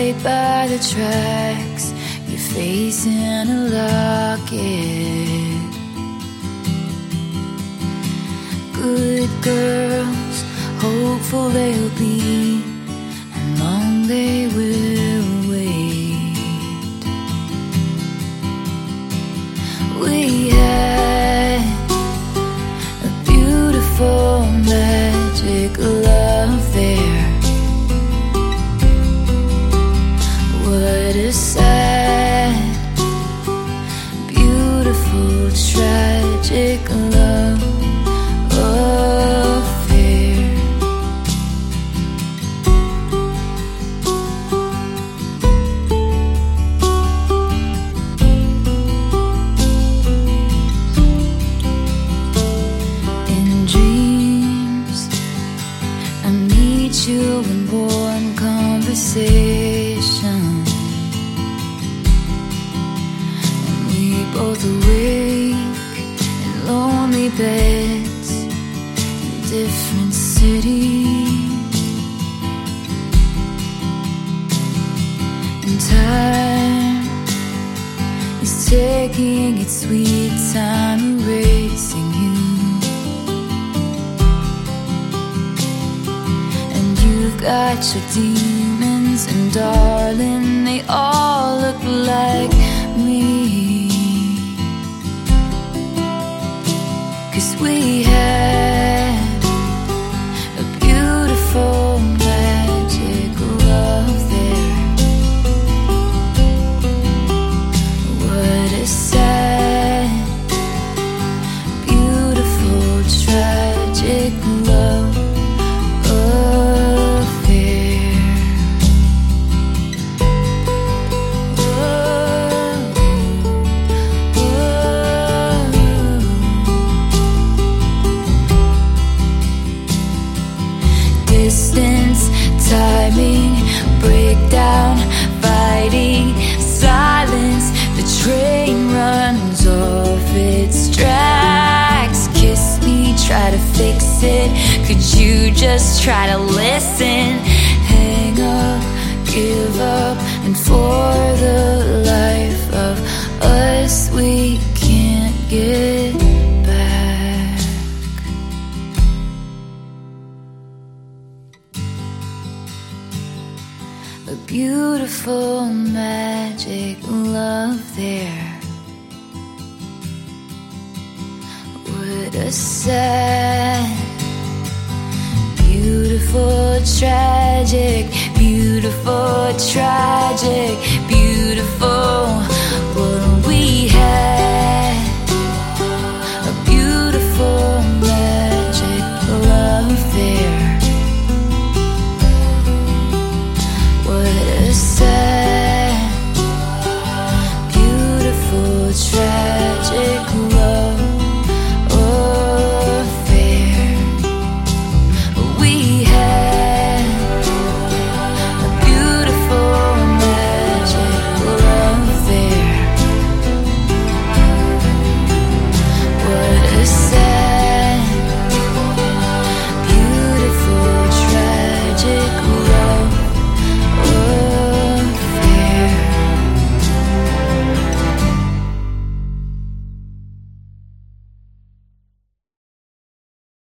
right by the tracks, your face in a locket. Good girls, hopeful they'll be, and long they will wait. We had a beautiful magic love there. What a sad, beautiful, tragic love affair. In dreams, I meet you in warm conversation. Both awake in lonely beds in different cities, and time is taking its sweet time erasing you. And you've got your demons, and darling, they all look like me. 'Cause we had a beautiful magic love there. What a sad, beautiful, tragic love affair. Distance, timing, breakdown, fighting, silence. The train runs off its tracks. Kiss me, try to fix it. Could you just try to listen? Hang up, give up, and for the life of us we can't get back. A beautiful magic love there. What a sad, beautiful, tragic, beautiful, tragic, beautiful